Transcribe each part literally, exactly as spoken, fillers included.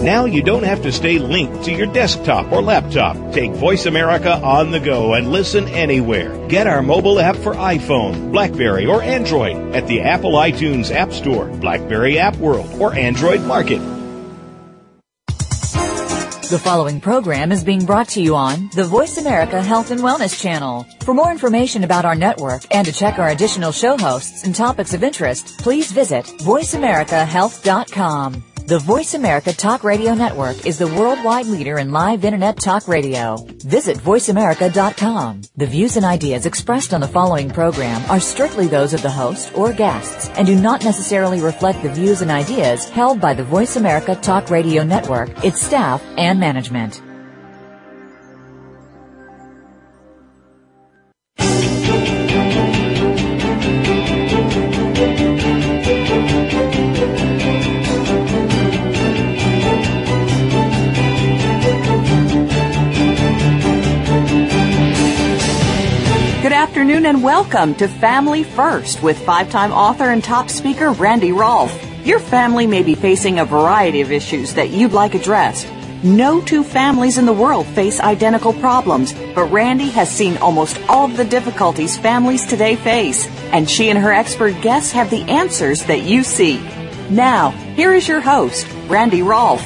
Now you don't have to stay linked to your desktop or laptop. Take Voice America on the go and listen anywhere. Get our mobile app for iPhone, BlackBerry, or Android at the Apple iTunes App Store, BlackBerry App World, or Android Market. The following program is being brought to you on the Voice America Health and Wellness Channel. For more information about our network and to check our additional show hosts and topics of interest, please visit voice america health dot com. The Voice America Talk Radio Network is the worldwide leader in live Internet talk radio. Visit voice america dot com. The views and ideas expressed on the following program are strictly those of the host or guests and do not necessarily reflect the views and ideas held by the Voice America Talk Radio Network, its staff, and management. Good afternoon and welcome to Family First with five-time author and top speaker Randy Rolfe. Your family may be facing a variety of issues that you'd like addressed. No two families in the world face identical problems, but Randy has seen almost all of the difficulties families today face, and she and her expert guests have the answers that you seek. Now, here is your host, Randy Rolfe.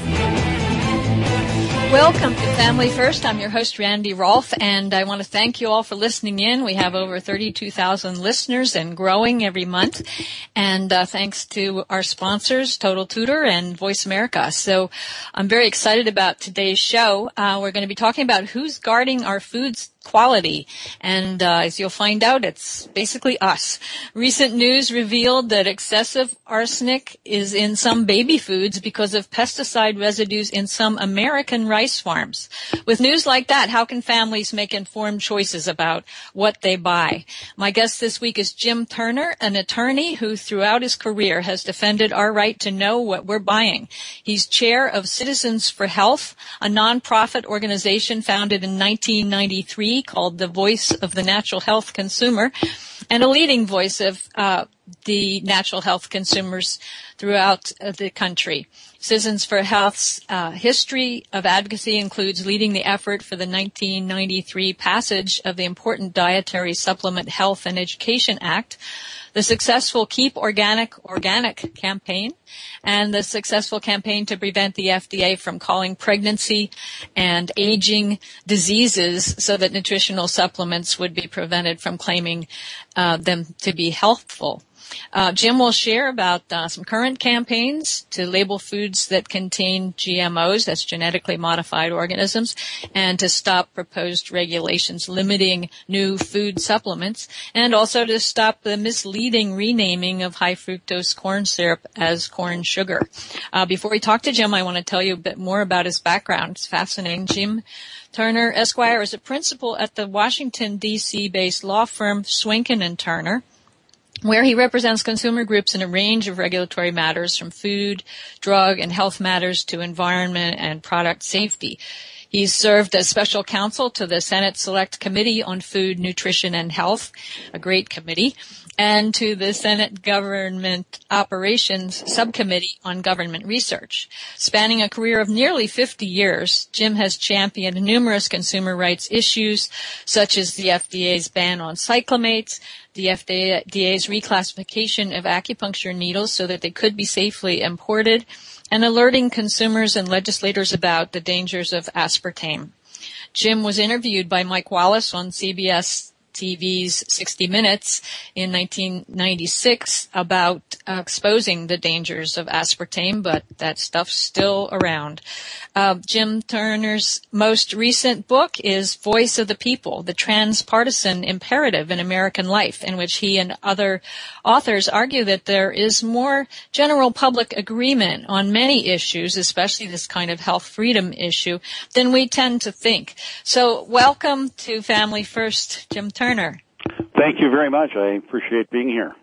Welcome to Family First. I'm your host, Randy Rolfe, and I want to thank you all for listening in. We have over thirty-two thousand listeners and growing every month. And uh, thanks to our sponsors, Total Tutor and Voice America. So I'm very excited about today's show. Uh, we're going to be talking about who's guarding our food's quality. And uh, as you'll find out, it's basically us. Recent news revealed that excessive arsenic is in some baby foods because of pesticide residues in some American rice farms. With news like that, how can families make informed choices about what they buy? My guest this week is Jim Turner, an attorney who throughout his career has defended our right to know what we're buying. He's chair of Citizens for Health, a nonprofit organization founded in nineteen ninety-three called the Voice of the Natural Health Consumer, and a leading voice of uh, the natural health consumers throughout uh, the country. Citizens for Health's uh, history of advocacy includes leading the effort for the nineteen ninety-three passage of the important Dietary Supplement Health and Education Act, the successful Keep Organic Organic campaign, and the successful campaign to prevent the F D A from calling pregnancy and aging diseases so that nutritional supplements would be prevented from claiming uh, them to be healthful. Uh, Jim will share about uh, some current campaigns to label foods that contain G M Os, that's genetically modified organisms, and to stop proposed regulations limiting new food supplements, and also to stop the misleading renaming of high fructose corn syrup as corn sugar. Uh, before we talk to Jim, I want to tell you a bit more about his background. It's fascinating. Jim Turner, Esquire, is a principal at the Washington, D C-based law firm Swinken and Turner, where he represents consumer groups in a range of regulatory matters from food, drug, and health matters to environment and product safety. He's served as special counsel to the Senate Select Committee on Food, Nutrition, and Health, a great committee, and to the Senate Government Operations Subcommittee on Government Research. Spanning a career of nearly fifty years, Jim has championed numerous consumer rights issues, such as the F D A's ban on cyclamates, the F D A's reclassification of acupuncture needles so that they could be safely imported, and alerting consumers and legislators about the dangers of aspartame. Jim was interviewed by Mike Wallace on C B S T V's sixty minutes in nineteen ninety-six about uh, exposing the dangers of aspartame, but that stuff's still around. Uh, Jim Turner's most recent book is Voice of the People, the Transpartisan Imperative in American Life, in which he and other authors argue that there is more general public agreement on many issues, especially this kind of health freedom issue, than we tend to think. So welcome to Family First, Jim Turner. Thank you very much. I appreciate being here.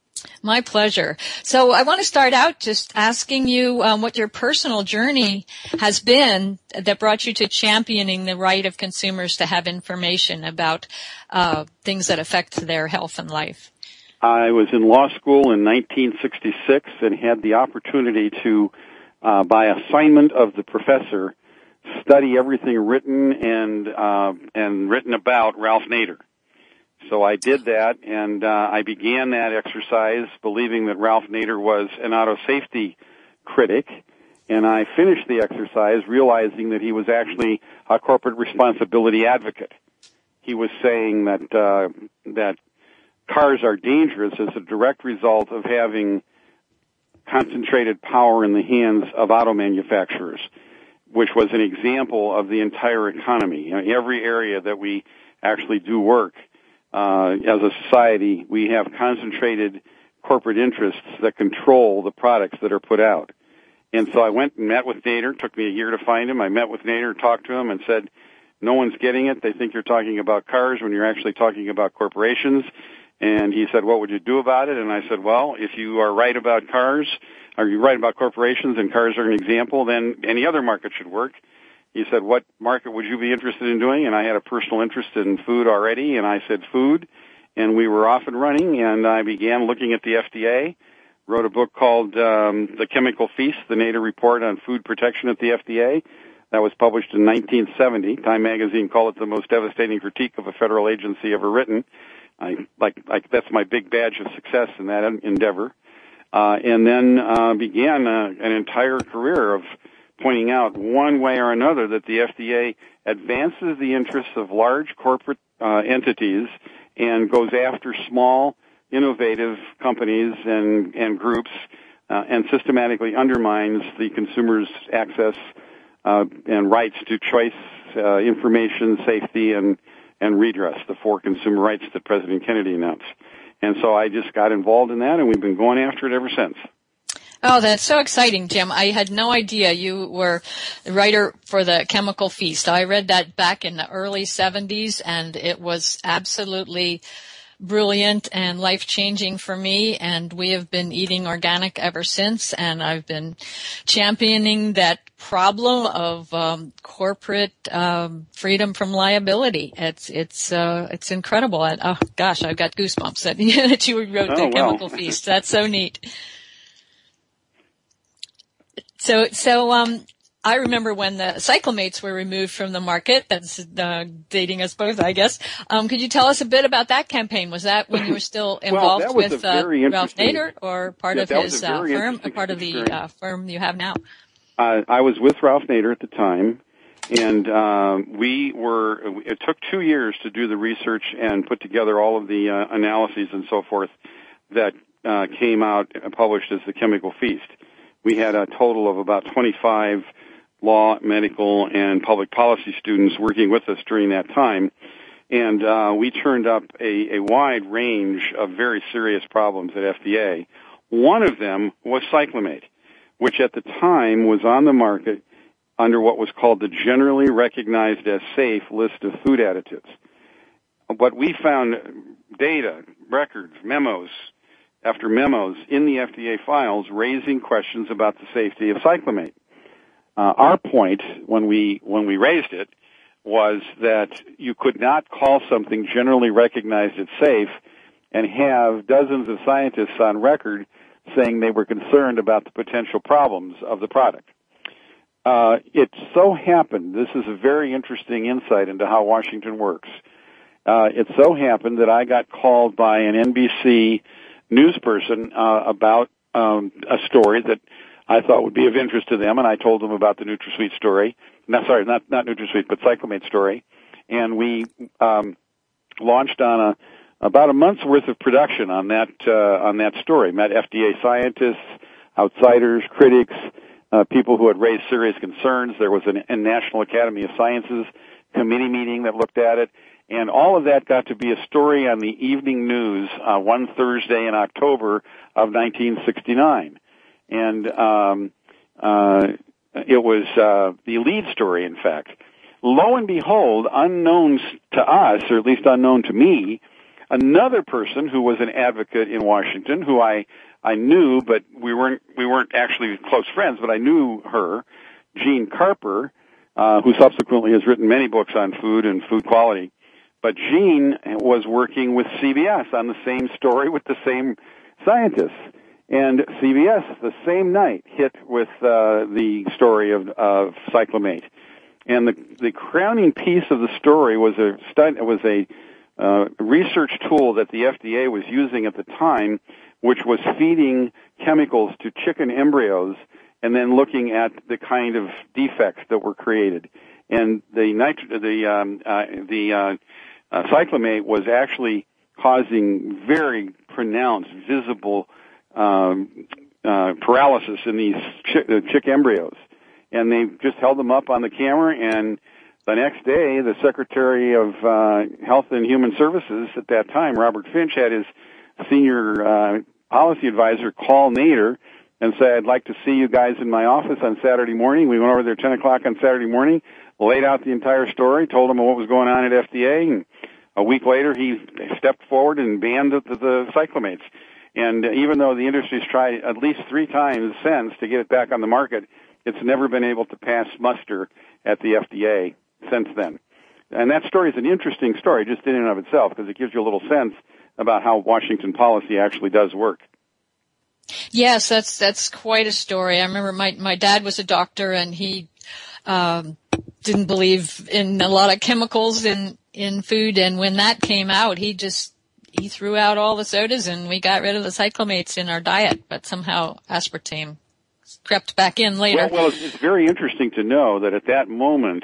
My pleasure. So I want to start out just asking you um, what your personal journey has been that brought you to championing the right of consumers to have information about uh, things that affect their health and life. I was in law school in nineteen sixty-six and had the opportunity to uh, by assignment of the professor, study everything written and uh, and written about Ralph Nader. So I did that, and uh, I began that exercise believing that Ralph Nader was an auto safety critic, and I finished the exercise realizing that he was actually a corporate responsibility advocate. He was saying that uh, that cars are dangerous as a direct result of having concentrated power in the hands of auto manufacturers, which was an example of the entire economy. You know, every area that we actually do work, uh, as a society, we have concentrated corporate interests that control the products that are put out. And so I went and met with Nader. It took me a year to find him. I met with Nader, talked to him, and said, no one's getting it. They think you're talking about cars when you're actually talking about corporations. And he said, what would you do about it? And I said, well, if you are right about cars, or you're right about corporations and cars are an example, then any other market should work. He said, what market would you be interested in doing? And I had a personal interest in food already, and I said food. And we were off and running, and I began looking at the F D A, wrote a book called um, The Chemical Feast, the Nader Report on Food Protection at the F D A. That was published in nineteen seventy. Time magazine called it the most devastating critique of a federal agency ever written. I like, like that's my big badge of success in that endeavor. Uh, and then uh, began a, an entire career of pointing out one way or another that the F D A advances the interests of large corporate uh, entities and goes after small, innovative companies and, and groups uh, and systematically undermines the consumer's access uh, and rights to choice, uh, information, safety, and, and redress, the four consumer rights that President Kennedy announced. And so I just got involved in that, and we've been going after it ever since. Oh, that's so exciting, Jim. I had no idea you were the writer for The Chemical Feast. I read that back in the early seventies, and it was absolutely brilliant and life-changing for me, and we have been eating organic ever since, and I've been championing that problem of um, corporate um, freedom from liability. It's it's uh, it's incredible. I, oh gosh, I've got goosebumps that, that you wrote oh, The Chemical well. Feast. That's so neat. So, so, um, I remember when the cyclamates were removed from the market. That's, uh, dating us both, I guess. Um, could you tell us a bit about that campaign? Was that when you were still involved well, with, uh, Ralph Nader, or part yeah, of his, uh, firm, or part of the, uh, firm you have now? Uh, I was with Ralph Nader at the time, and, uh, we were, it took two years to do the research and put together all of the, uh, analyses and so forth that, uh, came out and published as The Chemical Feast. We had a total of about twenty-five law, medical, and public policy students working with us during that time. And uh, we turned up a, a wide range of very serious problems at F D A. One of them was cyclamate, which at the time was on the market under what was called the generally recognized as safe list of food additives. But we found data, records, memos, after memos in the F D A files raising questions about the safety of cyclamate. Uh, our point when we when we raised it was that you could not call something generally recognized as safe and have dozens of scientists on record saying they were concerned about the potential problems of the product. Uh, it so happened, this is a very interesting insight into how Washington works. Uh, it so happened that I got called by an N B C news person uh, about um, a story that I thought would be of interest to them, and I told them about the NutraSweet story. No, sorry, not not NutraSweet, but cyclamate story. And we um, launched on a about a month's worth of production on that uh, on that story. Met F D A scientists, outsiders, critics, uh, people who had raised serious concerns. There was an, a National Academy of Sciences committee meeting that looked at it. And all of that got to be a story on the evening news uh, one Thursday in October of nineteen sixty-nine. And um, uh, it was uh, the lead story, in fact. Lo and behold, unknown to us, or at least unknown to me, another person who was an advocate in Washington, who I I knew, but we weren't we weren't actually close friends, but I knew her, Jean Carper, uh, who subsequently has written many books on food and food quality. But Jean was working with C B S on the same story with the same scientists. And C B S the same night hit with uh, the story of, of cyclamate. And the the crowning piece of the story was a stud, was a uh, research tool that the F D A was using at the time, which was feeding chemicals to chicken embryos and then looking at the kind of defects that were created. And the nitro, the um, uh, the uh, uh, cyclamate was actually causing very pronounced, visible um, uh, paralysis in these chick, uh, chick embryos. And they just held them up on the camera, and the next day, the Secretary of uh, Health and Human Services at that time, Robert Finch, had his senior uh, policy advisor call Nader and say, I'd like to see you guys in my office on Saturday morning. We went over there at ten o'clock on Saturday morning, laid out the entire story, told him what was going on at F D A, and a week later, he stepped forward and banned the, the cyclamates. And even though the industry's tried at least three times since to get it back on the market, it's never been able to pass muster at the F D A since then. And that story is an interesting story just in and of itself because it gives you a little sense about how Washington policy actually does work. Yes, that's that's quite a story. I remember my my dad was a doctor, and he um, didn't believe in a lot of chemicals in in food. And when that came out, he just he threw out all the sodas, and we got rid of the cyclamates in our diet. But somehow aspartame crept back in later. Well, well it's, it's very interesting to know that at that moment,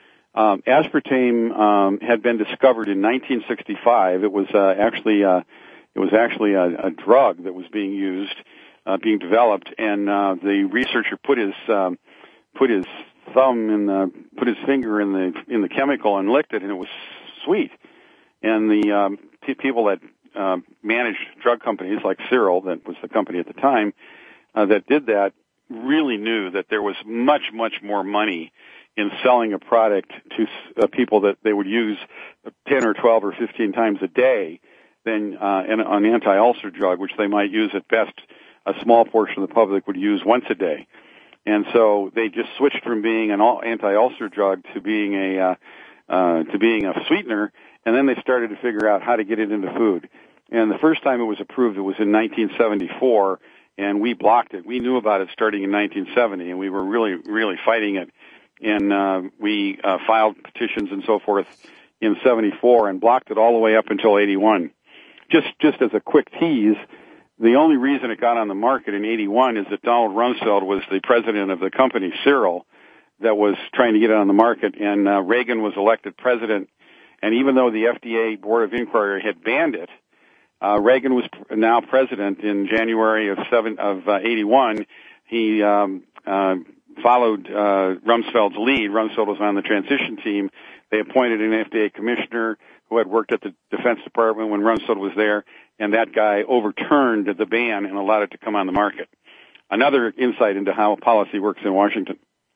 um, aspartame um, had been discovered in nineteen sixty-five. It was uh, actually uh, it was actually a, a drug that was being used, uh, being developed, and uh, the researcher put his um, put his thumb in the put his finger in the in the chemical and licked it, and it was sweet. And the um, p- people that uh, managed drug companies like Cyril, that was the company at the time, uh, that did that, really knew that there was much, much more money in selling a product to uh, people that they would use ten or twelve or fifteen times a day than uh, an, an anti-ulcer drug, which they might use at best a small portion of the public would use once a day. And so they just switched from being an anti-ulcer drug to being a uh, uh, to being a sweetener, and then they started to figure out how to get it into food. And the first time it was approved, it was in nineteen seventy-four. And we blocked it. We knew about it starting in nineteen seventy, and we were really, really fighting it. And uh, we uh, filed petitions and so forth in seventy-four and blocked it all the way up until eighty-one. Just, just as a quick tease, the only reason it got on the market in eighty-one is that Donald Rumsfeld was the president of the company, Cyril, that was trying to get it on the market, and uh, Reagan was elected president. And even though the F D A Board of Inquiry had banned it, Uh, Reagan was now president in January of seven of uh, eighty-one. He um, uh, followed uh, Rumsfeld's lead. Rumsfeld was on the transition team. They appointed an F D A commissioner who had worked at the Defense Department when Rumsfeld was there, and that guy overturned the ban and allowed it to come on the market. Another insight into how policy works in Washington.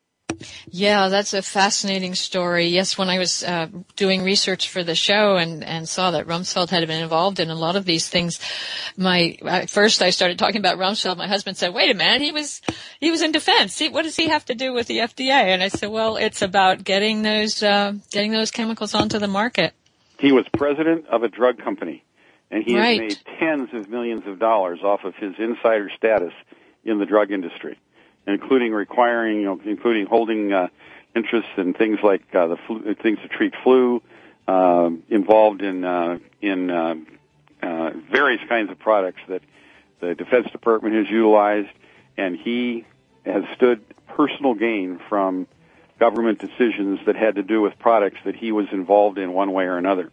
Yeah, that's a fascinating story. Yes, when I was uh, doing research for the show and, and saw that Rumsfeld had been involved in a lot of these things, my at first I started talking about Rumsfeld. My husband said, "Wait a minute, he was he was in defense. What does he have to do with the F D A?" And I said, "Well, it's about getting those uh, getting those chemicals onto the market." He was president of a drug company, and he right. has made tens of millions of dollars off of his insider status in the drug industry, including requiring, you know, including holding uh, interests in things like uh, the flu, things to treat flu, uh, involved in uh, in uh, uh, various kinds of products that the Defense Department has utilized, and he has stood personal gain from government decisions that had to do with products that he was involved in one way or another.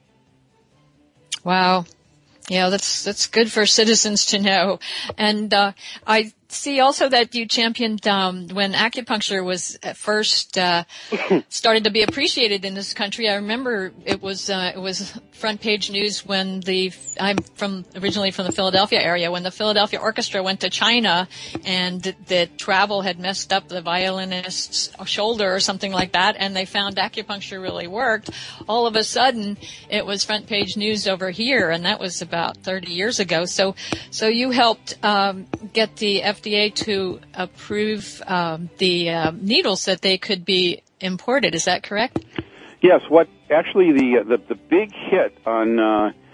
Wow. Yeah, that's that's good for citizens to know. And uh, I see also that you championed um, when acupuncture was at first uh, started to be appreciated in this country. I remember it was uh, it was front page news when the I'm from originally from the Philadelphia area when the Philadelphia Orchestra went to China and the, the travel had messed up the violinist's shoulder or something like that, and they found acupuncture really worked. All of a sudden, it was front page news over here, and that was about thirty years ago. So, so you helped um, get the F D A to approve um, the uh, needles that they could be imported. Is that correct? Yes. What actually the the, the big hit on uh,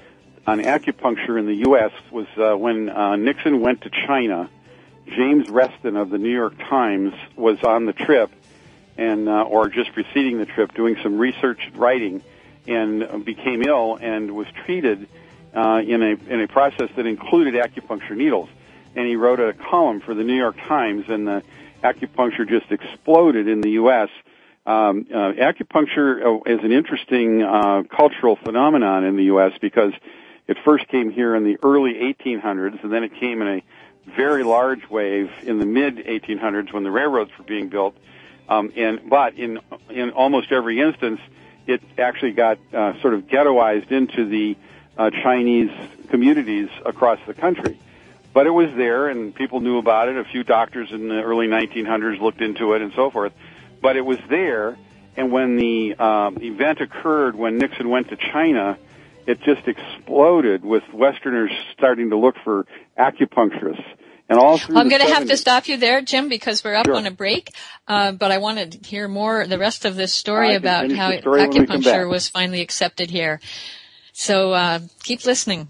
on acupuncture in the U S was uh, when uh, Nixon went to China. James Reston of the New York Times was on the trip, and uh, or just preceding the trip, doing some research and writing, and became ill and was treated uh, in a in a process that included acupuncture needles. And he wrote a column for the New York Times, and the acupuncture just exploded in the U S Um, uh, acupuncture is an interesting uh, cultural phenomenon in the U S because it first came here in the early eighteen hundreds, and then it came in a very large wave in the mid eighteen hundreds when the railroads were being built. Um, and but in in almost every instance, it actually got uh, sort of ghettoized into the uh, Chinese communities across the country. But it was there, and people knew about it. A few doctors in the early nineteen hundreds looked into it, and so forth. But it was there, and when the um, event occurred, when Nixon went to China, it just exploded with Westerners starting to look for acupuncturists. And all through I'm going to have to stop you there, Jim, because we're up Sure. on a break. Uh, but I want to hear more, the rest of this story I can about finish how the story when we come acupuncture back. was finally accepted here. So uh, keep listening.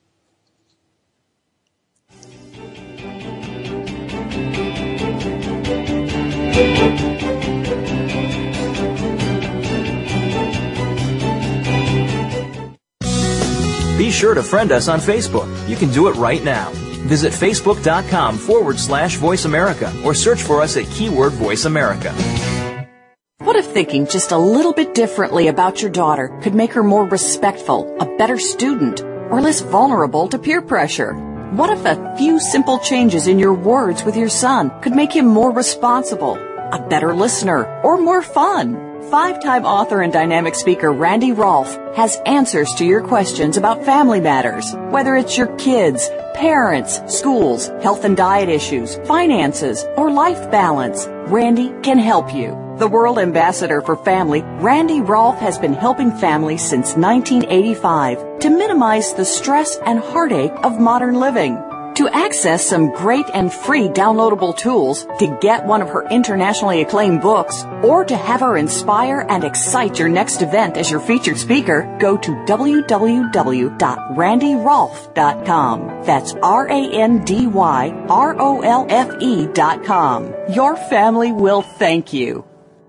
Be sure to friend us on Facebook. You can do it right now. Visit facebook.com forward slash Voice America or search for us at keyword Voice America. What if thinking just a little bit differently about your daughter could make her more respectful, a better student, or less vulnerable to peer pressure? What if a few simple changes in your words with your son could make him more responsible, a better listener, or more fun? Five-time author and dynamic speaker Randy Rolfe has answers to your questions about family matters. Whether it's your kids, parents, schools, health and diet issues, finances, or life balance, Randy can help you. The World Ambassador for Family, Randy Rolfe has been helping families since nineteen eighty-five to minimize the stress and heartache of modern living. To access some great and free downloadable tools, to get one of her internationally acclaimed books, or to have her inspire and excite your next event as your featured speaker, go to w w w dot randy rolfe dot com. That's R A N D Y R O L F E dot com. Your family will thank you.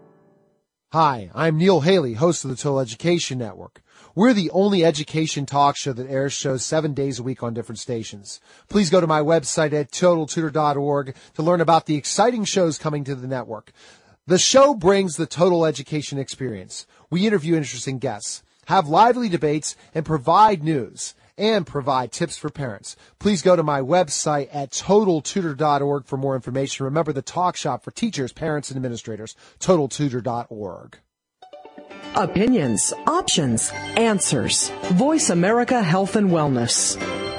Hi, I'm Neil Haley, host of the Total Education Network. We're the only education talk show that airs shows seven days a week on different stations. Please go to my website at total tutor dot org to learn about the exciting shows coming to the network. The show brings the total education experience. We interview interesting guests, have lively debates, and provide news, and provide tips for parents. Please go to my website at total tutor dot org for more information. Remember the talk shop for teachers, parents, and administrators, total tutor dot org. Opinions, options, answers. Voice America Health and Wellness.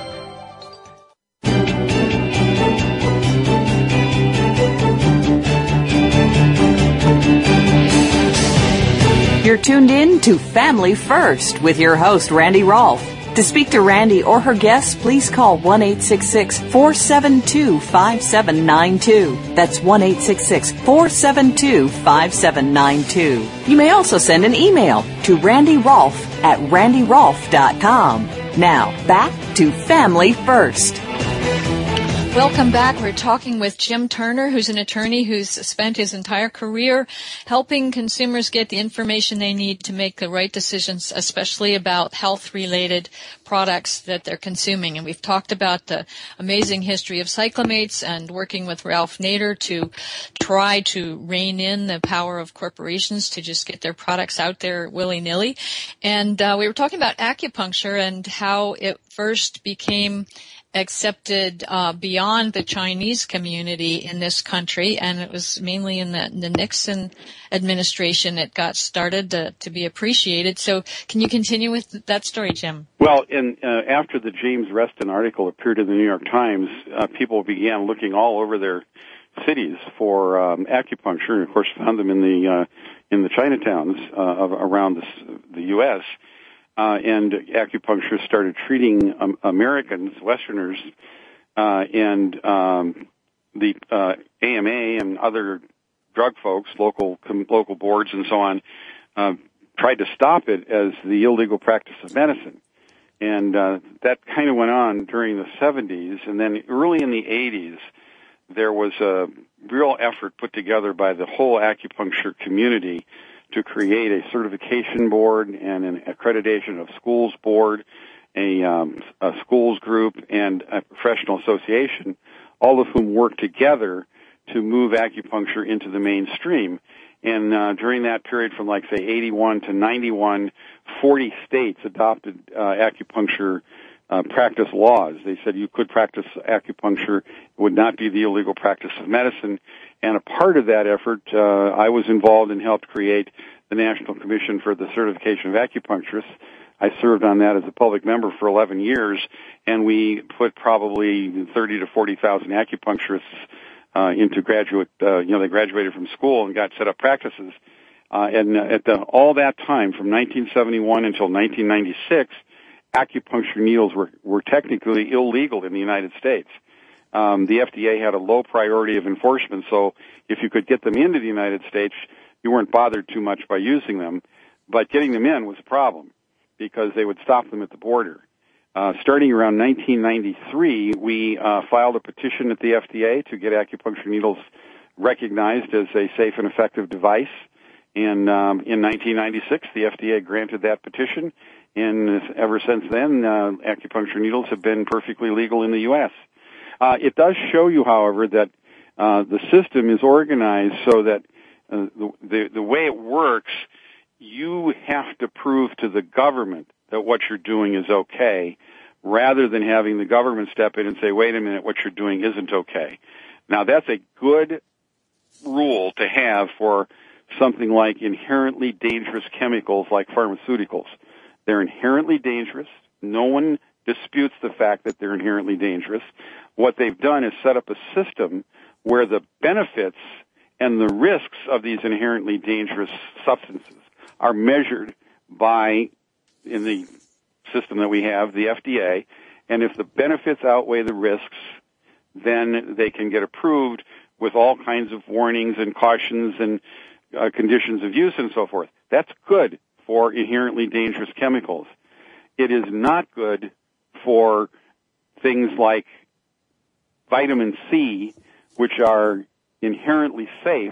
You're tuned in to Family First with your host, Randy Rolfe. To speak to Randy or her guests, please call one eight six six, four seven two, five seven nine two. That's one eight six six, four seven two, five seven nine two. You may also send an email to randy rolfe at randy rolfe dot com. Now, back to Family First. Welcome back. We're talking with Jim Turner, who's an attorney who's spent his entire career helping consumers get the information they need to make the right decisions, especially about health-related products that they're consuming. And we've talked about the amazing history of cyclamates and working with Ralph Nader to try to rein in the power of corporations to just get their products out there willy-nilly. And uh, we were talking about acupuncture and how it first became accepted uh, beyond the Chinese community in this country, and it was mainly in the, the Nixon administration it got started to, to be appreciated. So can you continue with that story, Jim? Well, in, uh, after the James Reston article appeared in the New York Times, uh, people began looking all over their cities for um, acupuncture, and of course found them in the uh, in the Chinatowns uh, of, around the, the U S Uh, and acupuncture started treating um, Americans, Westerners, uh, and um, the uh, A M A and other drug folks, local com- local boards and so on, uh, tried to stop it as the illegal practice of medicine. And uh, that kind of went on during the seventies, and then early in the eighties, there was a real effort put together by the whole acupuncture community to create a certification board and an accreditation of schools board, a, um, a schools group, and a professional association, all of whom worked together to move acupuncture into the mainstream. And uh, during that period from, like, say, eighty-one to ninety-one, forty states adopted uh, acupuncture uh, practice laws. They said you could practice acupuncture. It would not be the illegal practice of medicine. And a part of that effort, uh, I was involved and helped create the National Commission for the Certification of Acupuncturists. I served on that as a public member for eleven years, and we put probably thirty to forty thousand acupuncturists uh, into graduate, uh, you know, they graduated from school and got set up practices. Uh, and at the, all that time, from nineteen seventy-one until nineteen ninety-six, acupuncture needles were, were technically illegal in the United States. Um, the F D A had a low priority of enforcement, so if you could get them into the United States, you weren't bothered too much by using them. But getting them in was a problem because they would stop them at the border. Uh, starting around nineteen ninety-three, we uh, filed a petition at the F D A to get acupuncture needles recognized as a safe and effective device. And um, in nineteen ninety-six, the F D A granted that petition, and ever since then, uh, acupuncture needles have been perfectly legal in the U S Uh, it does show you, however, that uh, the system is organized so that uh, the, the, the way it works, you have to prove to the government that what you're doing is okay, rather than having the government step in and say, wait a minute, what you're doing isn't okay. Now, that's a good rule to have for something like inherently dangerous chemicals like pharmaceuticals. They're inherently dangerous. No one disputes the fact that they're inherently dangerous. What they've done is set up a system where the benefits and the risks of these inherently dangerous substances are measured by, in the system that we have, the F D A, and if the benefits outweigh the risks, then they can get approved with all kinds of warnings and cautions and uh, conditions of use and so forth. That's good for inherently dangerous chemicals. It is not good for things like vitamin C, which are inherently safe,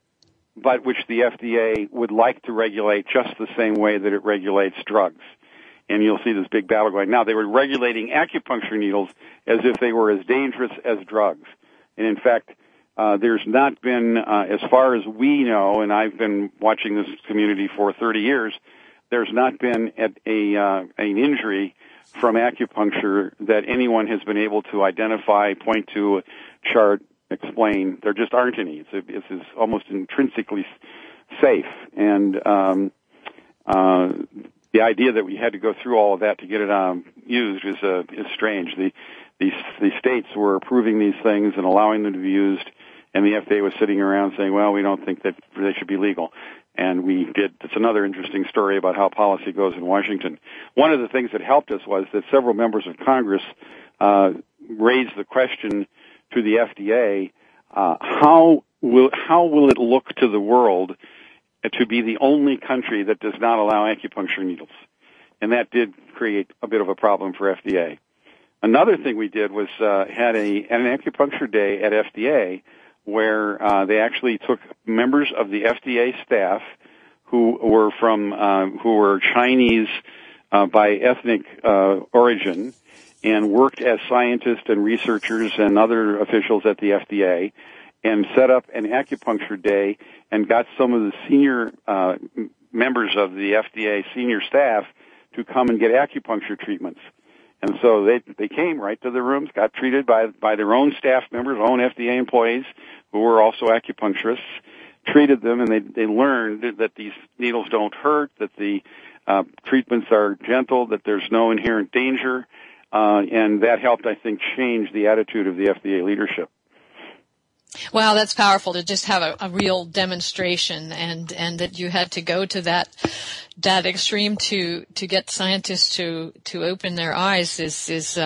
but which the F D A would like to regulate just the same way that it regulates drugs. And you'll see this big battle going. Now, they were regulating acupuncture needles as if they were as dangerous as drugs. And in fact, uh, there's not been, uh, as far as we know, and I've been watching this community for thirty years, there's not been a, a uh, an injury from acupuncture that anyone has been able to identify, point to, chart, explain. There just aren't any. It's, a, it's, it's almost intrinsically safe. And um, uh, the idea that we had to go through all of that to get it um, used is uh, is strange. The, the the states were approving these things and allowing them to be used, and the F D A was sitting around saying, well, we don't think that they should be legal. And we did. It's another interesting story about how policy goes in Washington. One of the things that helped us was that several members of Congress uh, raised the question to the F D A, uh, how will how will it look to the world to be the only country that does not allow acupuncture needles? And that did create a bit of a problem for F D A. Another thing we did was uh, had a an acupuncture day at F D A where uh, they actually took members of the F D A staff who were from uh, who were Chinese uh, by ethnic uh, origin and worked as scientists and researchers and other officials at the F D A, and set up an acupuncture day and got some of the senior uh, members of the F D A senior staff to come and get acupuncture treatments. And so they they came right to the rooms, got treated by by their own staff members, own F D A employees who were also acupuncturists, treated them, and they they learned that these needles don't hurt, that the uh, treatments are gentle, that there's no inherent danger, uh, and that helped, I think, change the attitude of the F D A leadership. Wow, that's powerful to just have a, a real demonstration, and, and that you had to go to that that extreme to to get scientists to to open their eyes is is uh,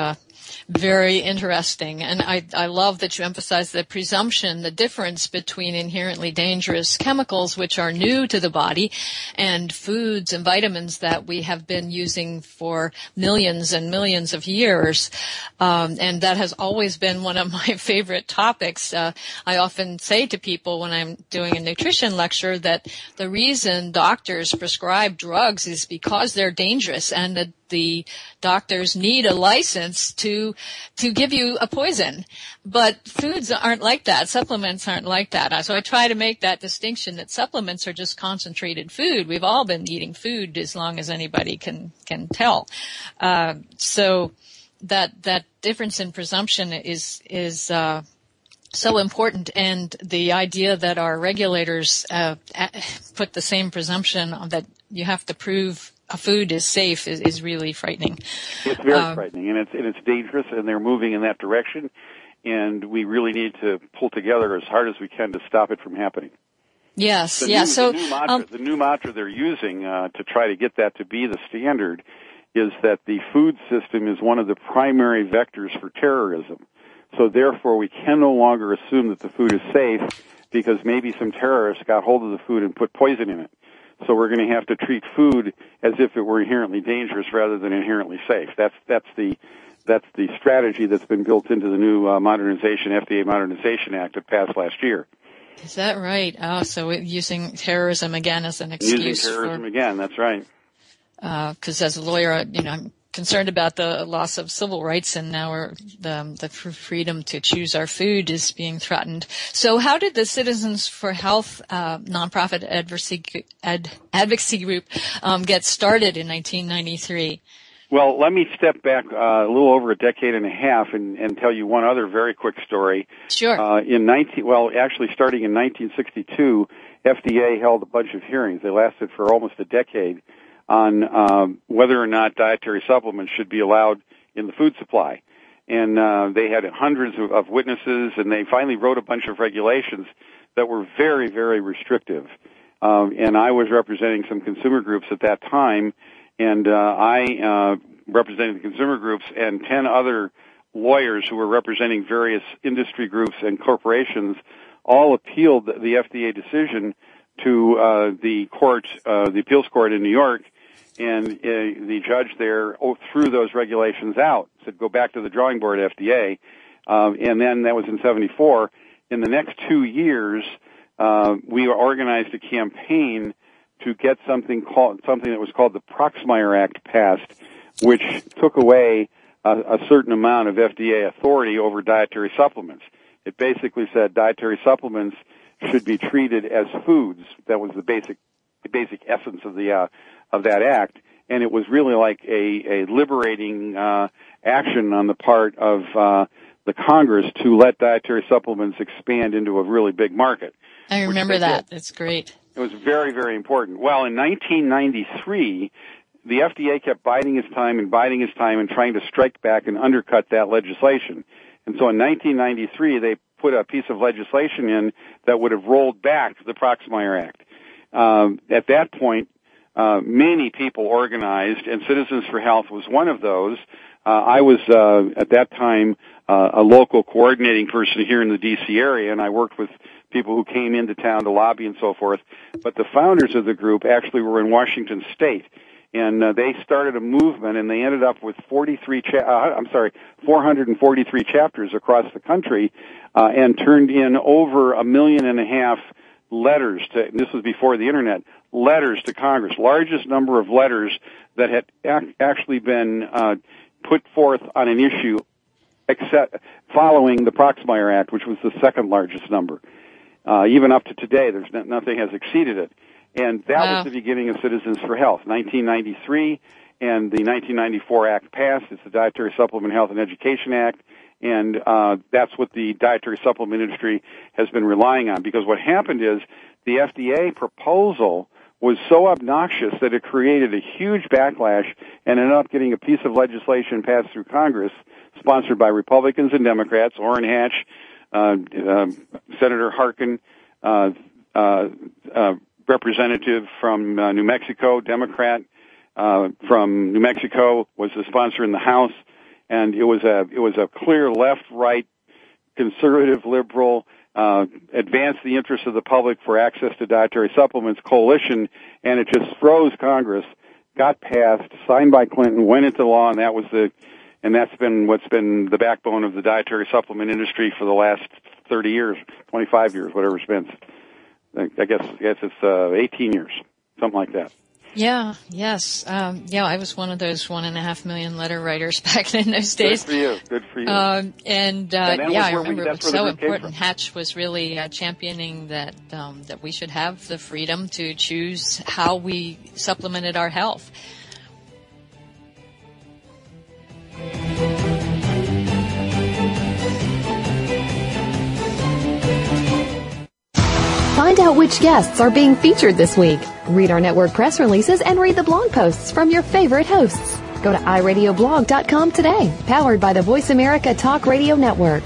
very interesting. And I, I love that you emphasize the presumption, the difference between inherently dangerous chemicals, which are new to the body, and foods and vitamins that we have been using for millions and millions of years. Um, and that has always been one of my favorite topics. Uh, I often say to people when I'm doing a nutrition lecture that the reason doctors prescribe drugs is because they're dangerous, and that the doctors need a license to to give you a poison. But foods aren't like that. Supplements aren't like that. So I try to make that distinction that supplements are just concentrated food. We've all been eating food as long as anybody can can tell. Uh, so that that difference in presumption is is uh, so important, and the idea that our regulators uh, put the same presumption on that you have to prove a food is safe is, is really frightening. It's very um, frightening, and it's and it's dangerous, and they're moving in that direction, and we really need to pull together as hard as we can to stop it from happening. Yes, the yeah. New, so the new, mantra, um, the new mantra they're using uh, to try to get that to be the standard is that the food system is one of the primary vectors for terrorism. So therefore, we can no longer assume that the food is safe because maybe some terrorists got hold of the food and put poison in it. So we're going to have to treat food as if it were inherently dangerous rather than inherently safe. That's that's the that's the strategy that's been built into the new uh, modernization F D A Modernization Act that passed last year. Is that right? Oh, so using terrorism again as an excuse. Using terrorism for, again, that's right. Because uh, as a lawyer, you know, I'm concerned about the loss of civil rights, and now we're, the, the freedom to choose our food is being threatened. So how did the Citizens for Health uh, nonprofit advocacy, ad, advocacy group um, get started in nineteen ninety-three? Well, let me step back uh, a little over a decade and a half and, and tell you one other very quick story. Sure. Uh, in nineteen, well, actually starting in nineteen sixty-two, F D A held a bunch of hearings. They lasted for almost a decade on um, whether or not dietary supplements should be allowed in the food supply. And uh, they had hundreds of, of witnesses, and they finally wrote a bunch of regulations that were very, very restrictive. Um, and I was representing some consumer groups at that time, and uh, I uh, represented the consumer groups and ten other lawyers who were representing various industry groups and corporations all appealed the F D A decision to uh, the court, uh, the appeals court in New York, and uh, the judge there threw those regulations out, said go back to the drawing board, F D A, um, and then that was in seventy-four. In the next two years, uh, we organized a campaign to get something called something that was called the Proxmire Act passed, which took away a, a certain amount of F D A authority over dietary supplements. It basically said dietary supplements should be treated as foods. That was the basic, the basic essence of the uh, of that act, and it was really like a, a liberating uh, action on the part of uh, the Congress to let dietary supplements expand into a really big market. I remember that. It's great. It was very, very important. Well, in nineteen ninety-three, the F D A kept biding its time and biding its time and trying to strike back and undercut that legislation. And so in nineteen ninety-three, they put a piece of legislation in that would have rolled back the Proxmire Act. Um, at that point, uh, many people organized, and Citizens for Health was one of those. Uh, I was, uh, at that time, uh, a local coordinating person here in the D C area, and I worked with people who came into town to lobby and so forth. But the founders of the group actually were in Washington State. And uh, they started a movement, and they ended up with forty-three. Cha- uh, I'm sorry, four hundred forty-three chapters across the country, uh, and turned in over a million and a half letters to. This was before the internet. Letters to Congress, largest number of letters that had ac- actually been uh, put forth on an issue, except following the Proxmire Act, which was the second largest number. Uh, even up to today, there's no, nothing has exceeded it. And that wow. was the beginning of Citizens for Health, nineteen ninety-three, and the nineteen ninety-four Act passed. It's the Dietary Supplement Health and Education Act, and uh, that's what the dietary supplement industry has been relying on. Because what happened is the F D A proposal was so obnoxious that it created a huge backlash and ended up getting a piece of legislation passed through Congress, sponsored by Republicans and Democrats, Orrin Hatch, uh, uh, Senator Harkin, uh, uh, uh, representative from uh, New Mexico, Democrat uh, from New Mexico, was the sponsor in the House, and it was a it was a clear left-right, conservative, liberal, uh, advance the interests of the public for access to dietary supplements coalition, and it just froze Congress, got passed, signed by Clinton, went into law, and that was the, and that's been what's been the backbone of the dietary supplement industry for the last thirty years, twenty-five years, whatever it's been. I guess, I guess it's uh, eighteen years, something like that. Yeah, yes. Um, yeah, I was one of those one and a half million letter writers back in those days. Good for you. Good for you. Um, and, uh, and yeah, I we, remember it was so important. From. Hatch was really uh, championing that, um, that we should have the freedom to choose how we supplemented our health. Find out which guests are being featured this week. Read our network press releases and read the blog posts from your favorite hosts. Go to i radio blog dot com today, powered by the Voice America Talk Radio Network.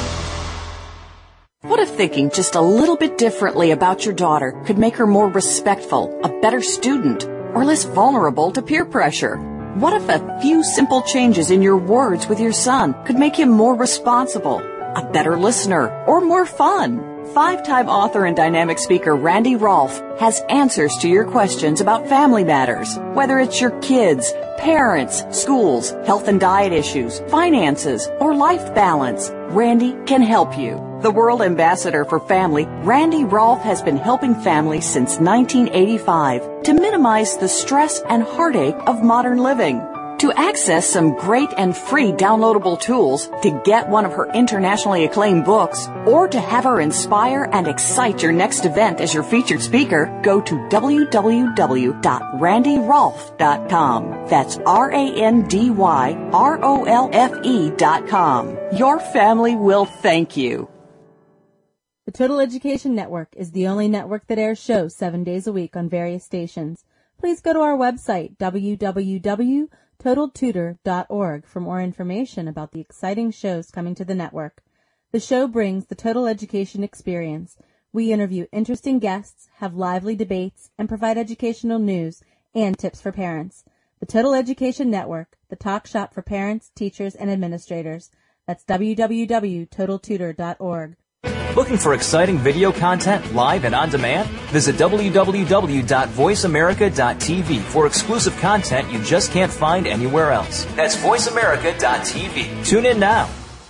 What if thinking just a little bit differently about your daughter could make her more respectful, a better student, or less vulnerable to peer pressure? What if a few simple changes in your words with your son could make him more responsible, a better listener, or more fun? Five-time author and dynamic speaker Randy Rolfe has answers to your questions about family matters. Whether it's your kids, parents, schools, health and diet issues, finances, or life balance, Randy can help you. The World Ambassador for Family, Randy Rolfe has been helping families since nineteen eighty-five to minimize the stress and heartache of modern living. To access some great and free downloadable tools, to get one of her internationally acclaimed books, or to have her inspire and excite your next event as your featured speaker, go to w w w dot randy rolfe dot com. That's R A N D Y R O L F E dot com. Your family will thank you. The Total Education Network is the only network that airs shows seven days a week on various stations. Please go to our website, w w w dot total tutor dot org, for more information about the exciting shows coming to the network. The show brings the total education experience. We interview interesting guests, have lively debates, and provide educational news and tips for parents. The Total Education Network, the talk shop for parents, teachers, and administrators. That's w w w dot total tutor dot org. Looking for exciting video content live and on demand? Visit w w w dot voice america dot t v for exclusive content you just can't find anywhere else. That's voice america dot t v. Tune in now.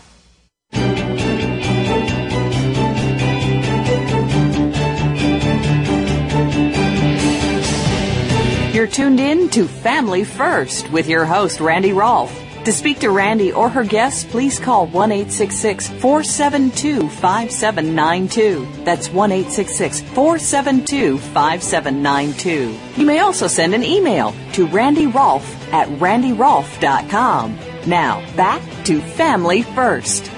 You're tuned in to Family First with your host, Randy Rolfe. To speak to Randy or her guests, please call one eight six six, four seven two, five seven nine two. That's one eight six six, four seven two, five seven nine two. You may also send an email to randy rolfe at randy rolfe dot com. Now, back to Family First.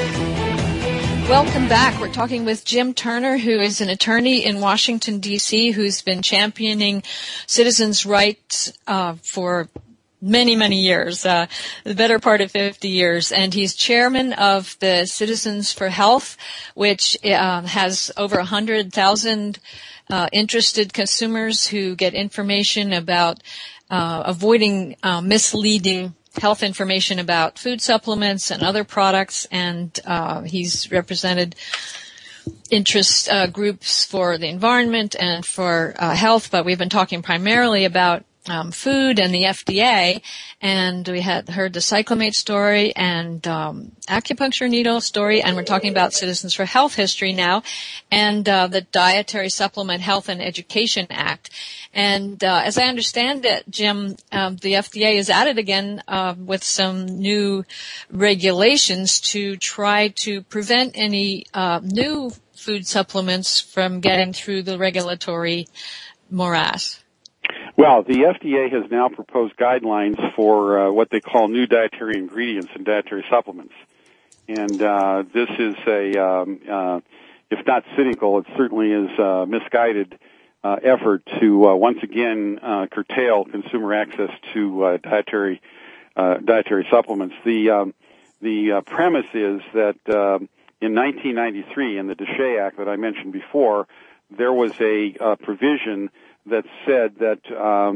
Welcome back. We're talking with Jim Turner, who is an attorney in Washington, D C, who's been championing citizens' rights uh, for many, many years, uh, the better part of fifty years. And he's chairman of the Citizens for Health, which uh, has over one hundred thousand uh, interested consumers who get information about uh, avoiding uh, misleading health information about food supplements and other products. And uh, he's represented interest uh, groups for the environment and for uh, health, but we've been talking primarily about Um, food and the F D A, and we had heard the cyclamate story and um, acupuncture needle story, and we're talking about Citizens for Health history now, and uh, the Dietary Supplement Health and Education Act. And uh, as I understand it, Jim, um, the F D A is at it again uh, with some new regulations to try to prevent any uh, new food supplements from getting through the regulatory morass. Well, the F D A has now proposed guidelines for uh, what they call new dietary ingredients in dietary supplements. And uh, this is a, um, uh, if not cynical, it certainly is a misguided uh, effort to uh, once again uh, curtail consumer access to uh, dietary uh, dietary supplements. The um, the uh, premise is that uh, in nineteen ninety-three, in the DSHEA Act that I mentioned before, there was a uh, provision that said that um,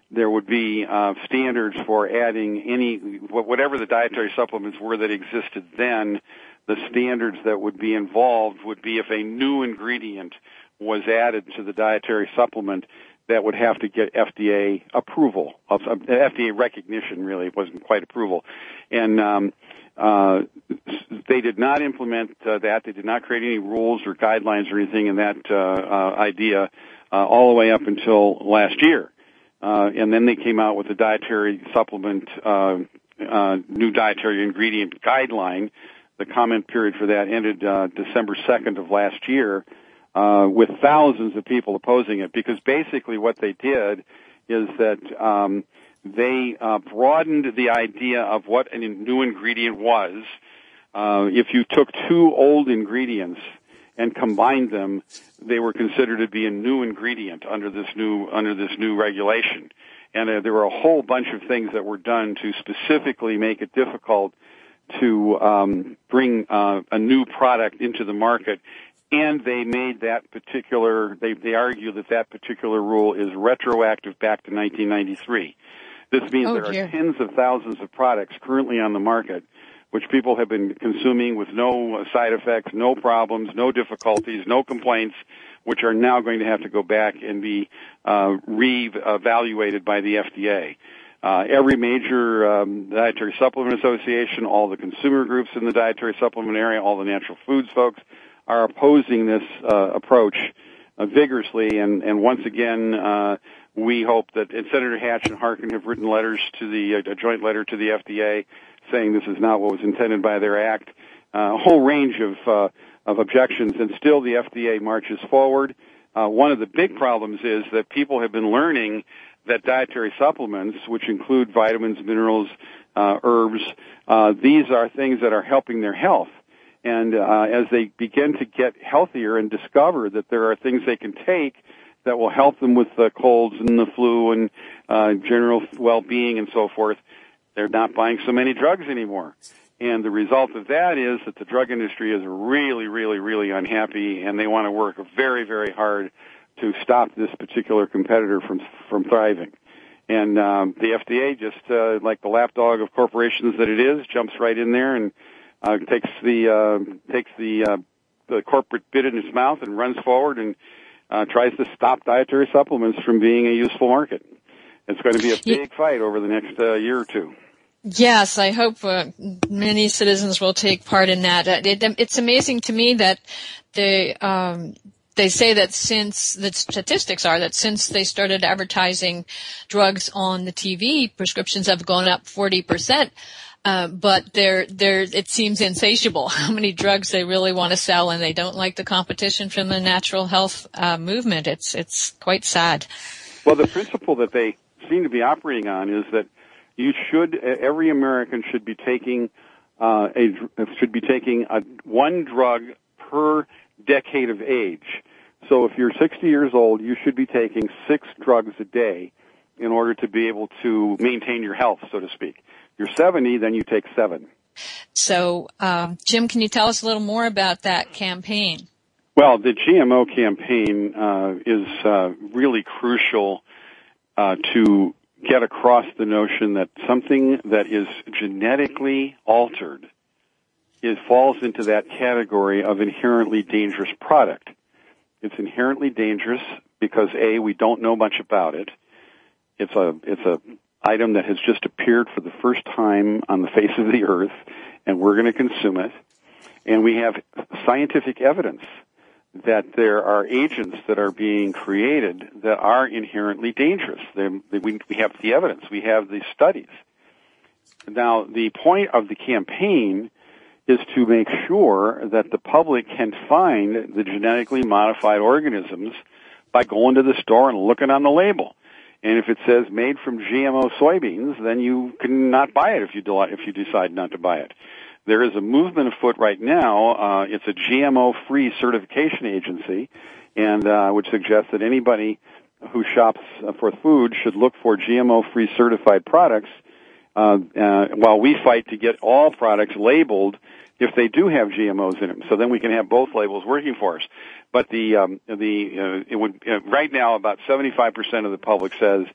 there would be uh, standards for adding any, whatever the dietary supplements were that existed then, the standards that would be involved would be if a new ingredient was added to the dietary supplement, that would have to get F D A approval, of uh, F D A recognition, really. It wasn't quite approval. And um, uh, they did not implement uh, that. They did not create any rules or guidelines or anything in that uh, uh, idea uh, all the way up until last year. Uh, and then they came out with a dietary supplement, uh, uh, new dietary ingredient guideline. The comment period for that ended uh, December second of last year, uh, with thousands of people opposing it, because basically what they did is that um, they uh, broadened the idea of what a new ingredient was. Uh, if you took two old ingredients and combined them, they were considered to be a new ingredient under this new under this new regulation. And uh, there were a whole bunch of things that were done to specifically make it difficult to um, bring uh, a new product into the market. And they made that particular, they, they argue that that particular rule is retroactive back to nineteen ninety-three. This means oh, there dear. are tens of thousands of products currently on the market which people have been consuming with no side effects, no problems, no difficulties, no complaints, which are now going to have to go back and be uh, re-evaluated by the F D A. Uh, every major um, dietary supplement association, all the consumer groups in the dietary supplement area, all the natural foods folks are opposing this uh, approach uh, vigorously. And, and once again, uh, we hope that, and Senator Hatch and Harkin have written letters to the, uh, a joint letter to the F D A saying this is not what was intended by their act. Uh, a whole range of, uh, of objections, and still the F D A marches forward. Uh, one of the big problems is that people have been learning that dietary supplements, which include vitamins, minerals, uh, herbs, uh, these are things that are helping their health. And uh, as they begin to get healthier and discover that there are things they can take that will help them with the colds and the flu and uh, general well-being and so forth, they're not buying so many drugs anymore. And the result of that is that the drug industry is really, really, really unhappy, and they want to work very, very hard to stop this particular competitor from from thriving. And um, the F D A, just uh, like the lapdog of corporations that it is, jumps right in there and uh, takes the uh, takes the uh, the corporate bit in its mouth and runs forward and uh, tries to stop dietary supplements from being a useful market. It's going to be a big fight over the next uh, year or two. Yes, I hope uh, many citizens will take part in that. Uh, it, it's amazing to me that they um, they say that since the statistics are that since they started advertising drugs on the T V, prescriptions have gone up forty percent. Uh, but they're, they're, it seems insatiable how many drugs they really want to sell, and they don't like the competition from the natural health uh, movement. It's it's quite sad. Well, the principle that they seem to be operating on is that you should, every American should be taking uh, a should be taking a, one drug per decade of age. So if you're sixty years old, you should be taking six drugs a day in order to be able to maintain your health, so to speak. You're seventy, then you take seven. So, um, Jim, can you tell us a little more about that campaign? Well, the G M O campaign uh, is uh, really crucial uh, to get across the notion that something that is genetically altered is falls into that category of inherently dangerous product. It's inherently dangerous because A, we don't know much about it. It's a it's a item that has just appeared for the first time on the face of the earth, and we're going to consume it. And we have scientific evidence that there are agents that are being created that are inherently dangerous. They, we, we have the evidence. We have the studies. Now, the point of the campaign is to make sure that the public can find the genetically modified organisms by going to the store and looking on the label. And if it says made from G M O soybeans, then you can not buy it if you do, if you decide not to buy it. There is a movement afoot right now. Uh, it's a G M O-free certification agency, and uh, I would suggest that anybody who shops for food should look for G M O-free certified products, uh, uh, while we fight to get all products labeled if they do have G M Os in them. So then we can have both labels working for us. But the um, the uh, it would uh, right now about seventy-five percent of the public says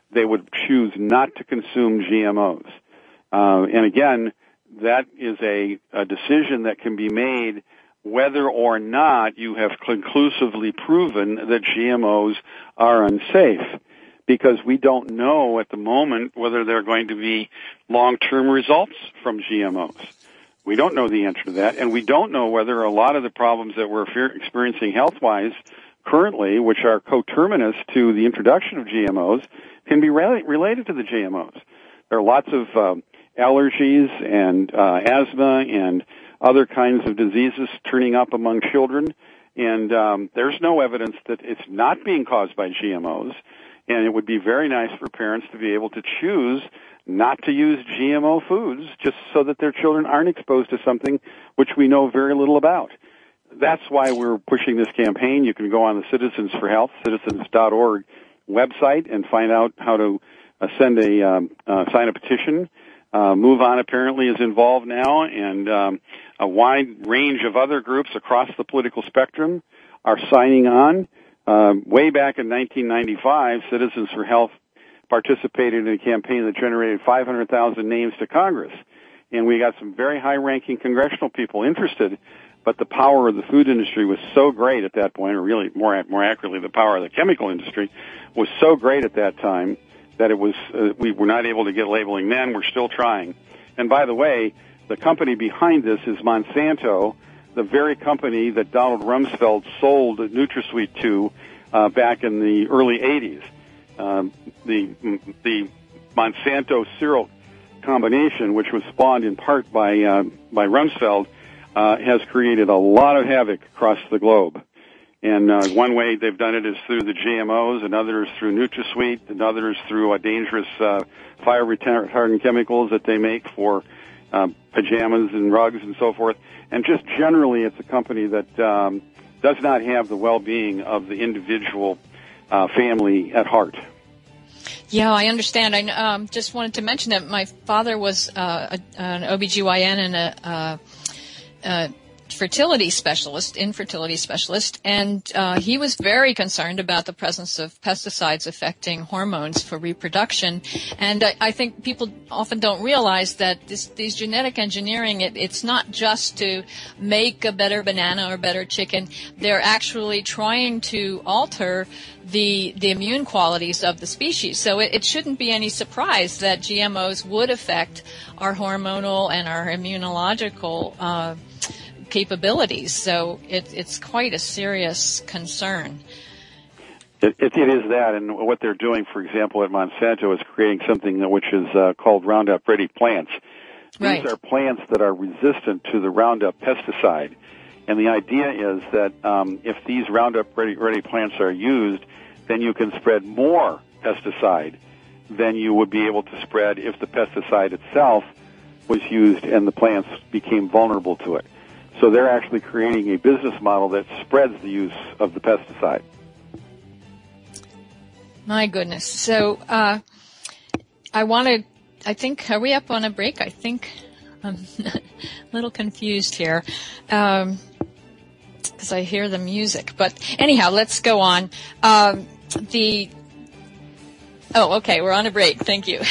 they would choose not to consume G M Os. Uh, and again, that is a, a decision that can be made whether or not you have conclusively proven that G M Os are unsafe, because we don't know at the moment whether there are going to be long-term results from G M Os. We don't know the answer to that, and we don't know whether a lot of the problems that we're experiencing health-wise currently, which are coterminous to the introduction of G M Os, can be related to the G M Os. There are lots of um, allergies and uh, asthma and other kinds of diseases turning up among children, and um, there's no evidence that it's not being caused by G M Os, and it would be very nice for parents to be able to choose not to use G M O foods just so that their children aren't exposed to something which we know very little about. That's why we're pushing this campaign. You can go on the Citizens for Health, citizens dot org website, and find out how to uh, send a um, uh, sign a petition. Uh, Move On apparently is involved now, and um, a wide range of other groups across the political spectrum are signing on. Uh, way back in nineteen ninety-five, Citizens for Health participated in a campaign that generated five hundred thousand names to Congress, and we got some very high-ranking congressional people interested. But the power of the food industry was so great at that point, or really more more accurately, the power of the chemical industry was so great at that time that it was uh, we were not able to get labeling then. We're still trying. And by the way, the company behind this is Monsanto, the very company that Donald Rumsfeld sold NutraSweet to uh, back in the early eighties. Um, the the Monsanto cereal combination, which was spawned in part by uh, by Rumsfeld, uh, has created a lot of havoc across the globe. And uh, one way they've done it is through the G M Os, and others through NutraSweet, and others through uh, dangerous uh, fire retardant chemicals that they make for uh, pajamas and rugs and so forth. And just generally, it's a company that um, does not have the well-being of the individual uh, family at heart. Yeah, I understand. I um, just wanted to mention that my father was uh, a, an O B G Y N and a, uh, a fertility specialist, infertility specialist, and uh, he was very concerned about the presence of pesticides affecting hormones for reproduction. And I, I think people often don't realize that this, these genetic engineering, it, it's not just to make a better banana or better chicken. They're actually trying to alter the the immune qualities of the species. So it, it shouldn't be any surprise that G M Os would affect our hormonal and our immunological uh capabilities. So it, it's quite a serious concern. It, it, it is that, and what they're doing, for example, at Monsanto is creating something which is uh, called Roundup Ready plants. These right. are plants that are resistant to the Roundup pesticide. And the idea is that um, if these Roundup Ready, ready plants are used, then you can spread more pesticide than you would be able to spread if the pesticide itself was used and the plants became vulnerable to it. So they're actually creating a business model that spreads the use of the pesticide. My goodness. So uh, I want to, I think, are we up on a break? I think I'm a little confused here because um, I hear the music. But anyhow, let's go on. Um, the Oh, okay, we're on a break. Thank you.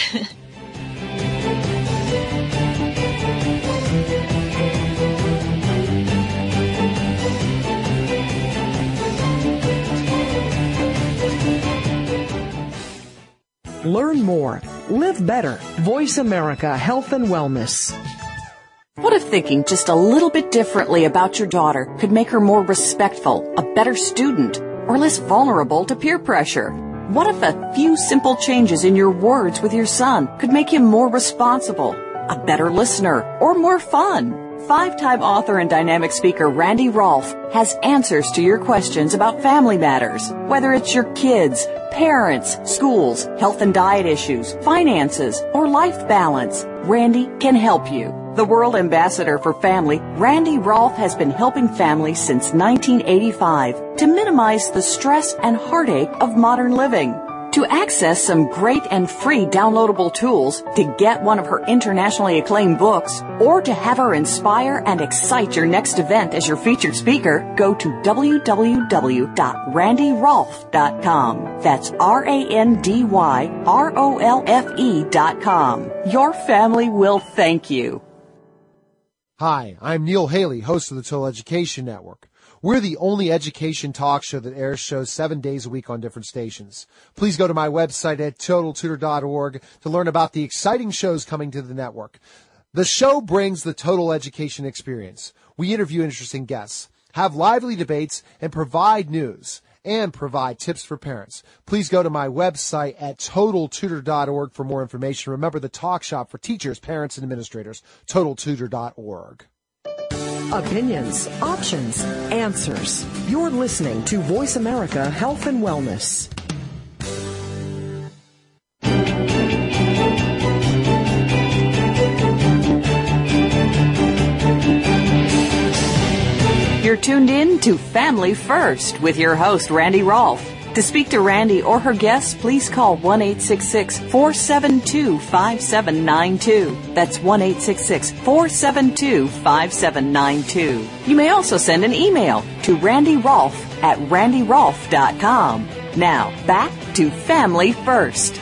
Learn more. Live better. Voice America Health and Wellness. What if thinking just a little bit differently about your daughter could make her more respectful, a better student, or less vulnerable to peer pressure? What if a few simple changes in your words with your son could make him more responsible, a better listener, or more fun? Five-time author and dynamic speaker Randy Rolfe has answers to your questions about family matters. Whether it's your kids, parents, schools, health and diet issues, finances, or life balance, Randy can help you. The World Ambassador for Family, Randy Rolfe has been helping families since nineteen eighty-five to minimize the stress and heartache of modern living. To access some great and free downloadable tools, to get one of her internationally acclaimed books, or to have her inspire and excite your next event as your featured speaker, go to w w w dot randy rolfe dot com. That's R A N D Y R O L F E dot com. Your family will thank you. Hi, I'm Neil Haley, host of the Total Education Network. We're the only education talk show that airs shows seven days a week on different stations. Please go to my website at total tutor dot org to learn about the exciting shows coming to the network. The show brings the total education experience. We interview interesting guests, have lively debates, and provide news and provide tips for parents. Please go to my website at total tutor dot org for more information. Remember, the talk shop for teachers, parents, and administrators, total tutor dot org. Opinions, options, answers. You're listening to Voice America Health and Wellness. You're tuned in to Family First with your host, Randy Rolfe. To speak to Randy or her guests, please call one eight six six, four seven two, five seven nine two. That's one eight six six, four seven two, five seven nine two. You may also send an email to randy rolfe at randy rolfe dot com. Now, back to Family First.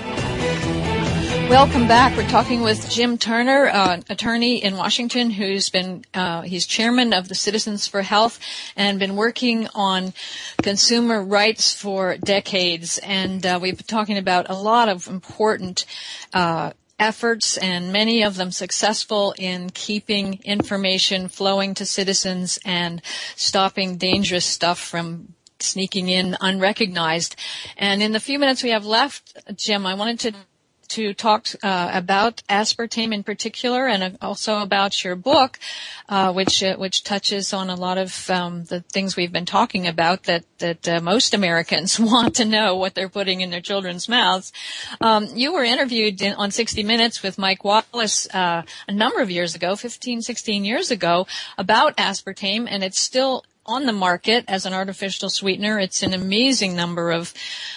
Welcome back. We're talking with Jim Turner, uh, attorney in Washington, who's been, uh, he's chairman of the Citizens for Health and been working on consumer rights for decades. And, uh, we've been talking about a lot of important, uh, efforts, and many of them successful in keeping information flowing to citizens and stopping dangerous stuff from sneaking in unrecognized. And in the few minutes we have left, Jim, I wanted to to talk uh, about aspartame in particular, and also about your book, uh, which uh, which touches on a lot of um, the things we've been talking about that that uh, most Americans want to know what they're putting in their children's mouths. Um, you were interviewed in, on sixty minutes with Mike Wallace uh, a number of years ago, fifteen, sixteen years ago, about aspartame, and it's still on the market as an artificial sweetener. It's an amazing number of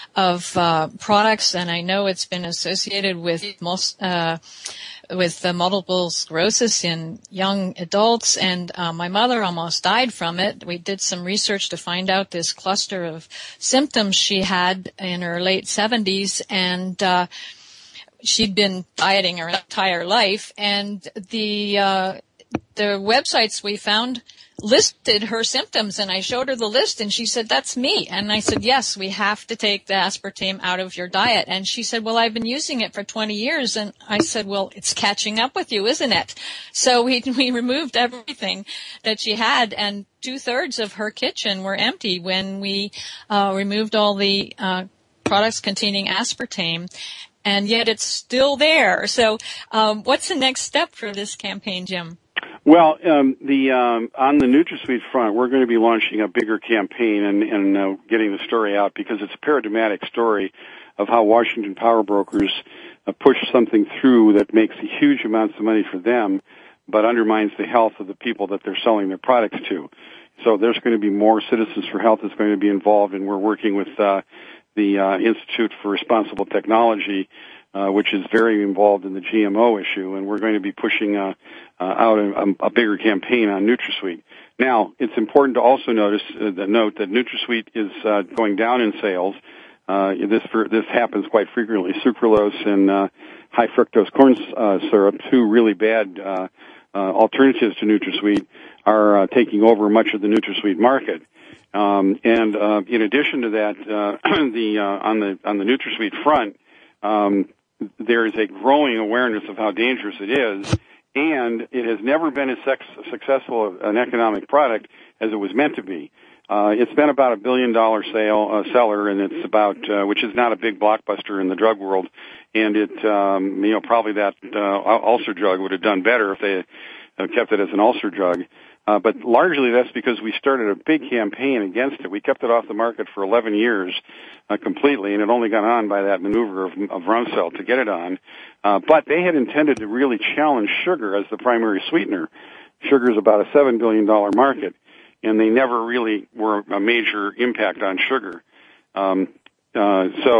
of uh, products, and I know it's been associated with most, uh, with uh, multiple sclerosis in young adults, and uh, my mother almost died from it. We did some research to find out this cluster of symptoms she had in her late seventies, and uh, she'd been dieting her entire life, and the uh, the websites we found listed her symptoms, and I showed her the list, and she said, that's me. And I said, yes, we have to take the aspartame out of your diet. And she said, well, I've been using it for twenty years. And I said, well, it's catching up with you, isn't it? So we we removed everything that she had, and two-thirds of her kitchen were empty when we uh removed all the uh products containing aspartame. And yet it's still there. So um what's the next step for this campaign, Jim? Well, um, the um, on the NutraSweet front, we're going to be launching a bigger campaign and, and uh, getting the story out, because it's a paradigmatic story of how Washington power brokers uh, push something through that makes huge amounts of money for them, but undermines the health of the people that they're selling their products to. So there's going to be more Citizens for Health that's going to be involved, and we're working with uh, the uh, Institute for Responsible Technology, Uh, which is very involved in the G M O issue, and we're going to be pushing uh, uh, out a, a bigger campaign on NutraSweet. Now, it's important to also notice uh, the note that NutraSweet is uh, going down in sales. Uh, this for, this happens quite frequently. Sucralose and uh, high fructose corn uh, syrup, two really bad uh, uh, alternatives to NutraSweet, are uh, taking over much of the NutraSweet market. Um, and uh, in addition to that, uh, the uh, on the on the NutraSweet front, um, there is a growing awareness of how dangerous it is, and it has never been as sex- successful an economic product as it was meant to be. Uh, it's been about a billion dollar sale, uh, seller, and it's about, uh, which is not a big blockbuster in the drug world, and it, um, you know, probably that, uh, ulcer drug would have done better if they uh, kept it as an ulcer drug. Uh, but largely that's because we started a big campaign against it. We kept it off the market for eleven years uh, completely, and it only got on by that maneuver of, of Rumsfeld to get it on. Uh, but they had intended to really challenge sugar as the primary sweetener. Sugar is about a seven billion dollars market, and they never really were a major impact on sugar. Um, uh, so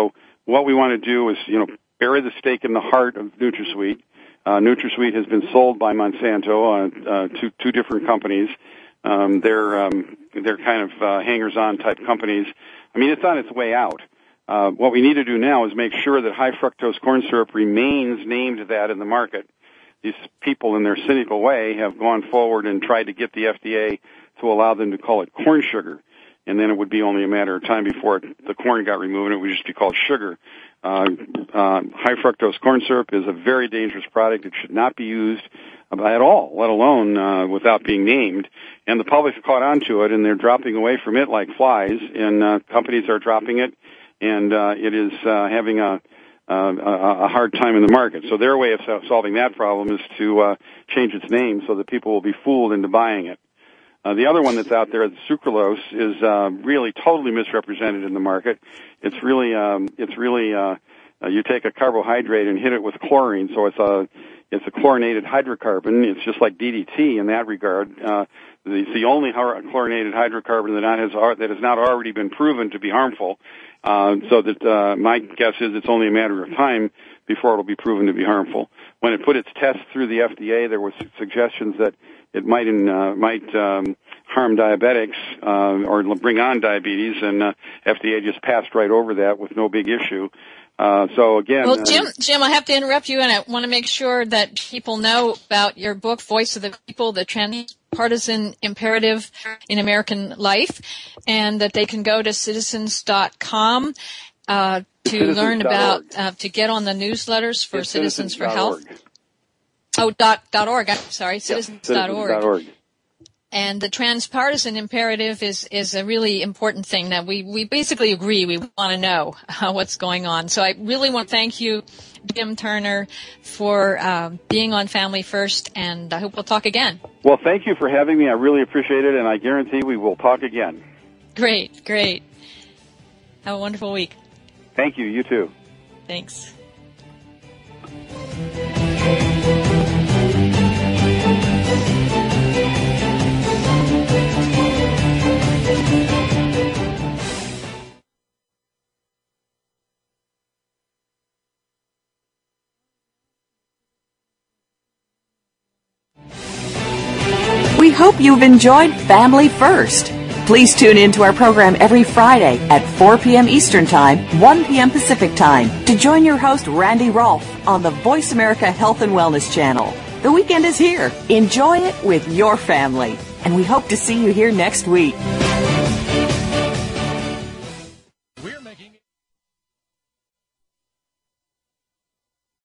what we want to do is, you know, bury the stake in the heart of NutraSweet. Uh, NutraSweet has been sold by Monsanto, uh, uh, to two different companies. Um, they're um, they're kind of uh, hangers-on type companies. I mean, it's on its way out. Uh, what we need to do now is make sure that high fructose corn syrup remains named that in the market. These people, in their cynical way, have gone forward and tried to get the F D A to allow them to call it corn sugar, and then it would be only a matter of time before it, the corn got removed, and it would just be called sugar. Uh, uh, high fructose corn syrup is a very dangerous product. It should not be used at all, let alone uh, without being named. And the public's caught on to it, and they're dropping away from it like flies, and uh, companies are dropping it, and uh, it is uh, having a, uh, a, a hard time in the market. So their way of solving that problem is to uh, change its name so that people will be fooled into buying it. Uh, the other one that's out there, the sucralose, is uh, really totally misrepresented in the market. It's really, um, it's really, uh, uh, you take a carbohydrate and hit it with chlorine, so it's a, it's a chlorinated hydrocarbon. It's just like D D T in that regard. Uh, it's the only chlorinated hydrocarbon that not has that has not already been proven to be harmful. Uh, so that uh, my guess is it's only a matter of time before it'll be proven to be harmful. When it put its tests through the F D A, there were suggestions that it might in, uh, might um, harm diabetics uh, or bring on diabetes, and uh, F D A just passed right over that with no big issue. Uh, so again, well, Jim, uh, Jim, I have to interrupt you, and I want to make sure that people know about your book, Voice of the People: The Transpartisan Imperative in American Life, and that they can go to citizens dot com uh, to citizens. learn about uh, to get on the newsletters for it's Citizens for Health. Oh, dot dot org. I'm sorry, citizens dot org. Citizens dot org. And the transpartisan imperative is, is a really important thing that we, we basically agree. We want to know uh, what's going on. So I really want to thank you, Jim Turner, for um, being on Family First, and I hope we'll talk again. Well, thank you for having me. I really appreciate it, and I guarantee we will talk again. Great, great. Have a wonderful week. Thank you. You too. Thanks. We hope you've enjoyed Family First. Please tune in to our program every Friday at four p.m. Eastern Time, one p.m. Pacific Time to join your host, Randy Rolfe, on the Voice America Health and Wellness Channel. The weekend is here. Enjoy it with your family. And we hope to see you here next week.